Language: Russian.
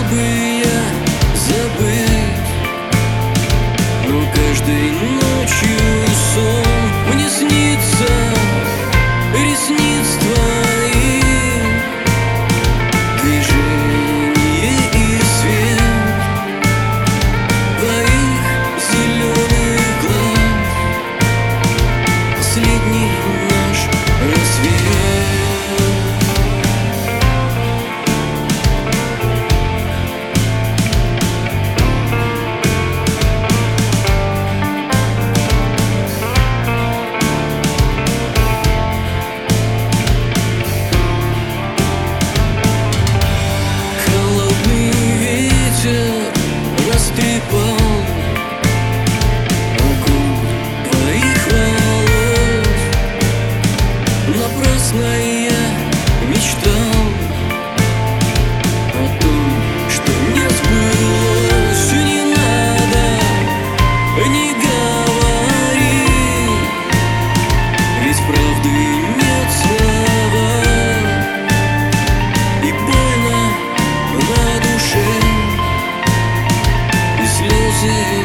бы я забыть, но каждой ночью сон мне снится ресниц твоих, движение и свет твоих зеленых глаз, последний наш рассвет. Растрепал вокруг твоих волос. Напрасно я мечтал о том, что не сбылось. Не надо, не говори, ведь правды нет слова, и больно на душе. Слезы